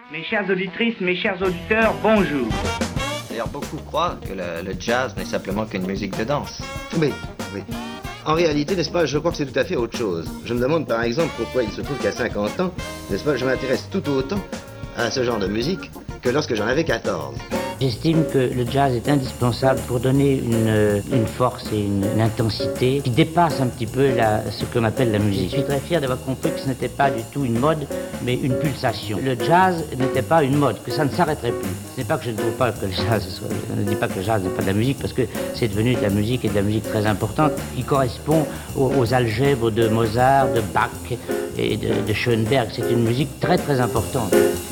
Mes chères auditrices, mes chers auditeurs, bonjour. D'ailleurs, beaucoup croient que le jazz n'est simplement qu'une musique de danse. Oui, oui. En réalité, n'est-ce pas, je crois que c'est tout à fait autre chose. Je me demande par exemple pourquoi il se trouve qu'à 50 ans, n'est-ce pas, je m'intéresse tout autant à ce genre de musique que lorsque j'en avais 14. J'estime que le jazz est indispensable pour donner une force et une intensité qui dépasse un petit peu ce qu'on appelle la musique. Je suis très fier d'avoir compris que ce n'était pas du tout une mode, mais une pulsation. Le jazz n'était pas une mode, que ça ne s'arrêterait plus. Ce n'est pas que je ne trouve pas que le jazz soit... Je ne dis pas que le jazz n'est pas de la musique, parce que c'est devenu de la musique et de la musique très importante, qui correspond aux algèbres de Mozart, de Bach et de Schoenberg. C'est une musique très très importante.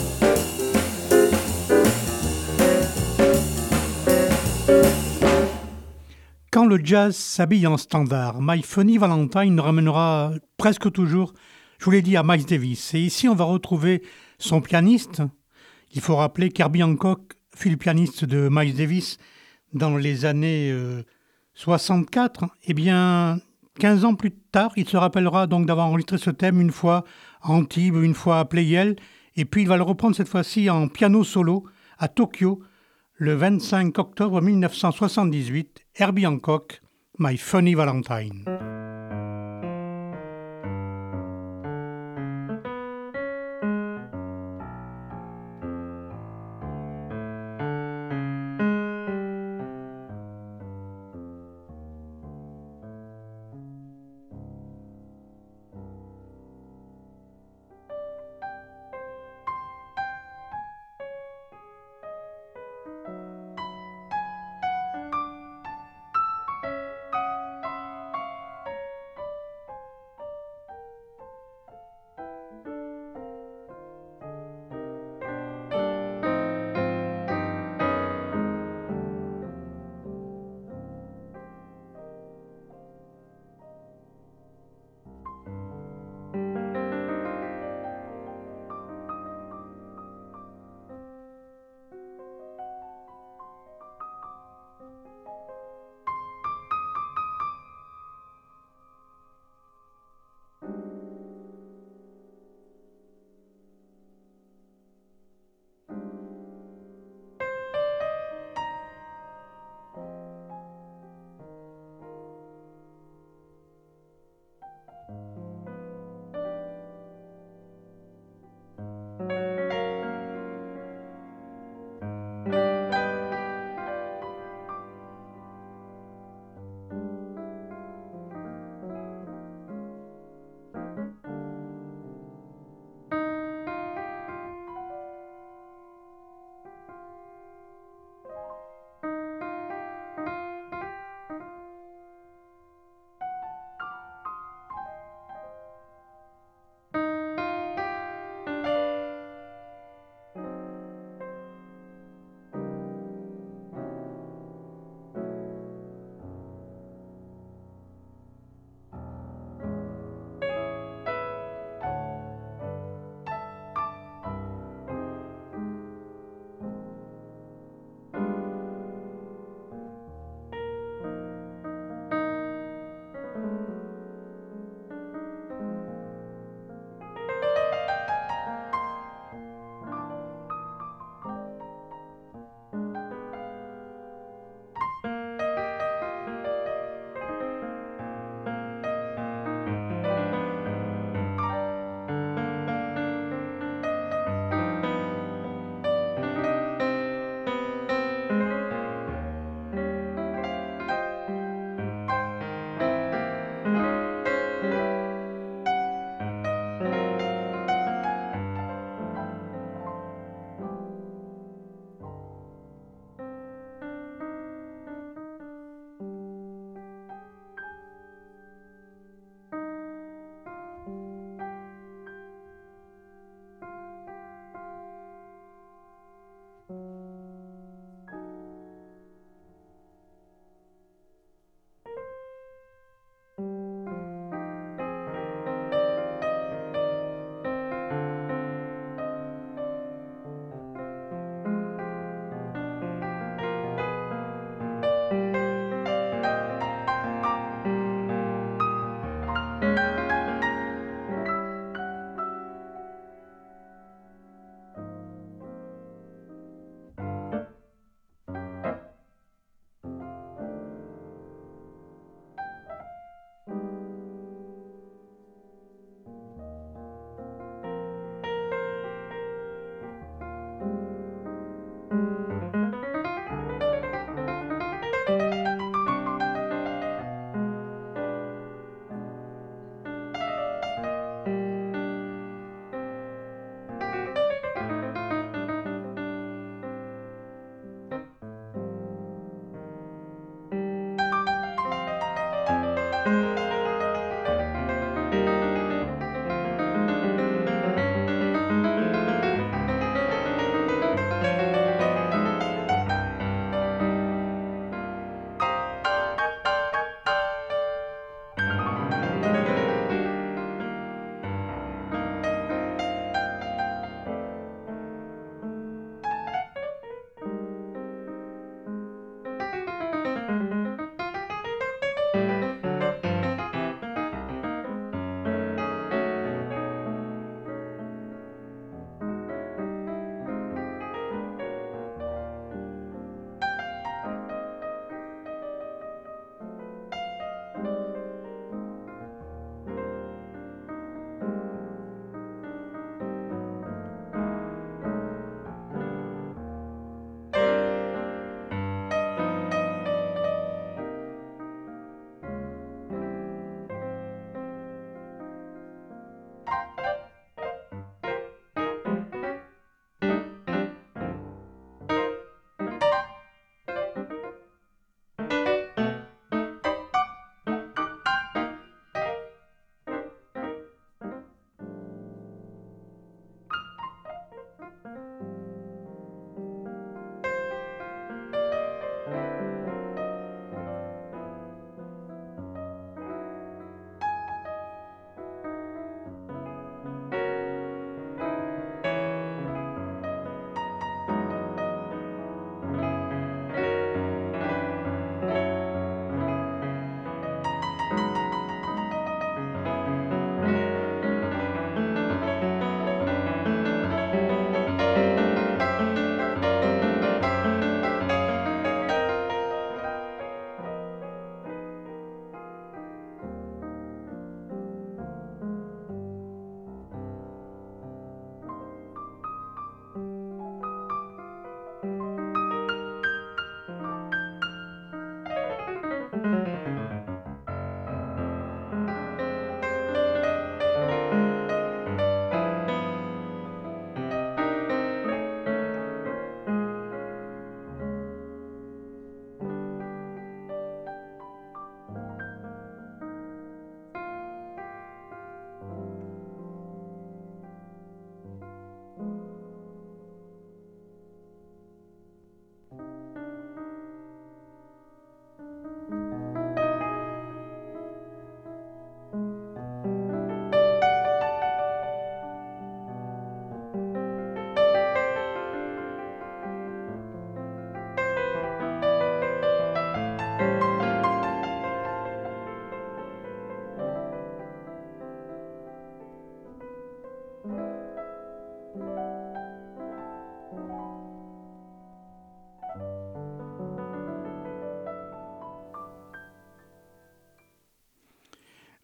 Quand le jazz s'habille en standard, My Funny Valentine nous ramènera presque toujours, je vous l'ai dit, à Miles Davis. Et ici, on va retrouver son pianiste. Il faut rappeler qu'Herbie Hancock fut le pianiste de Miles Davis dans les années 64. Eh bien, 15 ans plus tard, il se rappellera donc d'avoir enregistré ce thème une fois à Antibes, une fois à Pleyel. Et puis, il va le reprendre cette fois-ci en piano solo à Tokyo, le 25 octobre 1978, Herbie Hancock, My Funny Valentine.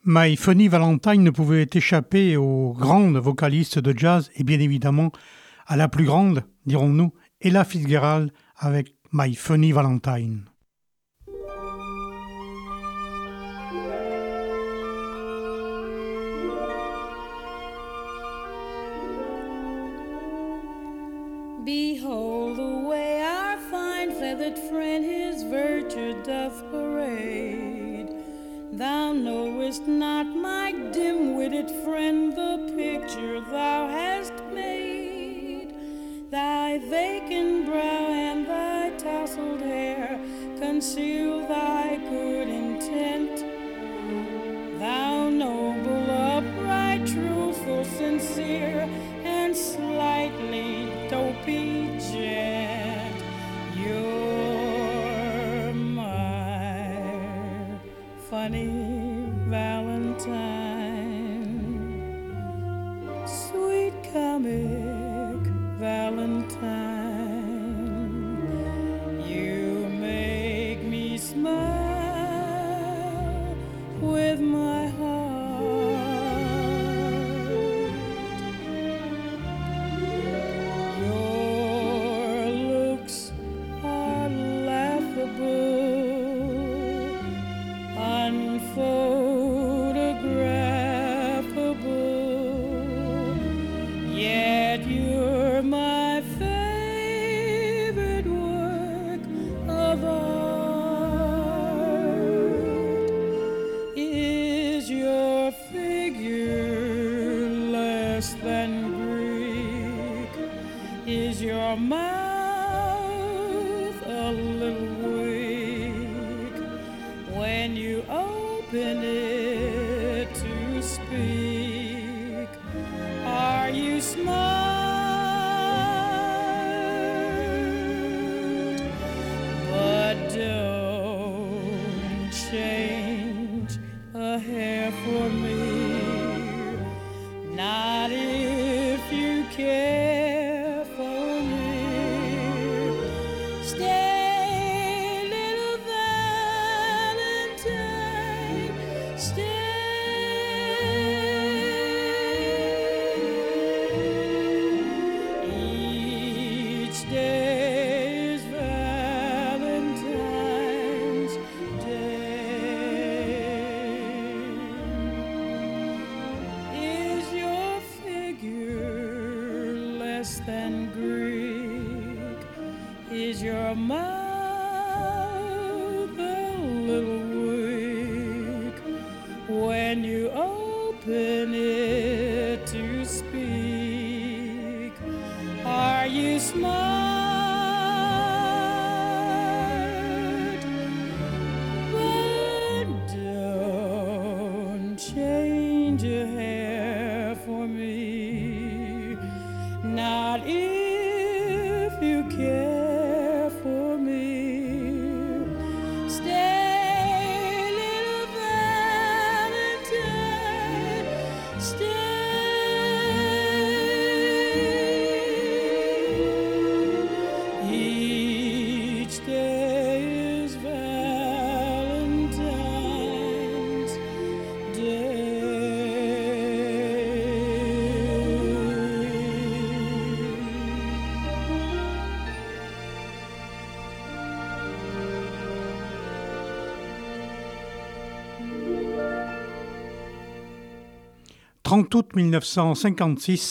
My Funny Valentine ne pouvait échapper aux grandes vocalistes de jazz et bien évidemment à la plus grande, dirons-nous, Ella Fitzgerald avec My Funny Valentine. Behold the way our fine feathered friend his virtue doth parade. Thou knowest not, my dim-witted friend, the picture thou hast made. Thy vacant brow and thy tousled hair conceal thy good intent. Thou noble, upright, truthful, sincere, and slightly dopey gent, you're my funny Valentine, sweet comic Valentine. You make me smile with my heart. Your looks are laughable, unphotographable, yet you're my favorite work of art. Is your figure less than Greek? Is your mouth a little weak when you open it to speak? Are you smart? But don't change a hair for me, not if you care for me. Stay, little Valentine, stay. Each day is Valentine's Day. Is your figure less than Greek? Is your mouth a little weak when you open it to speak? Are you smart? But don't change your hair for me, not if you care for me. Stay, little Valentine, stay. Each day is Valentine's « 30 août 1956 »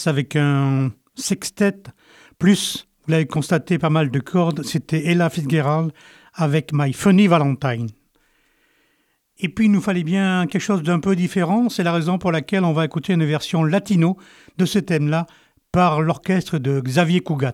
avec un sextet, plus, vous l'avez constaté, pas mal de cordes, c'était Ella Fitzgerald avec My Funny Valentine. Et puis il nous fallait bien quelque chose d'un peu différent, c'est la raison pour laquelle on va écouter une version latino de ce thème-là par l'orchestre de Xavier Cugat.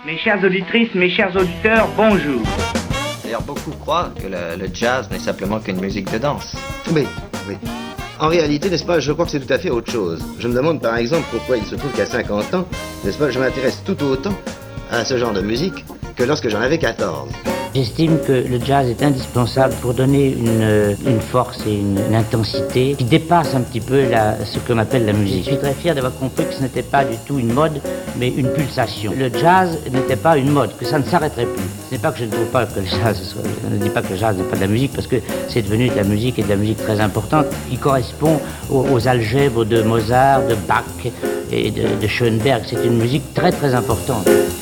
Mes chères auditrices, mes chers auditeurs, bonjour. D'ailleurs, beaucoup croient que le jazz n'est simplement qu'une musique de danse. Oui, oui. En réalité, n'est-ce pas, je crois que c'est tout à fait autre chose. Je me demande par exemple pourquoi il se trouve qu'à 50 ans, n'est-ce pas, je m'intéresse tout autant à ce genre de musique que lorsque j'en avais 14. J'estime que le jazz est indispensable pour donner une force et une intensité qui dépasse un petit peu ce qu'on appelle la musique. Je suis très fier d'avoir compris que ce n'était pas du tout une mode, mais une pulsation. Le jazz n'était pas une mode, que ça ne s'arrêterait plus. Ce n'est pas que je ne trouve pas que le jazz soit... Je ne dis pas que le jazz n'est pas de la musique, parce que c'est devenu de la musique et de la musique très importante, qui correspond aux algèbres de Mozart, de Bach et de Schoenberg. C'est une musique très très importante.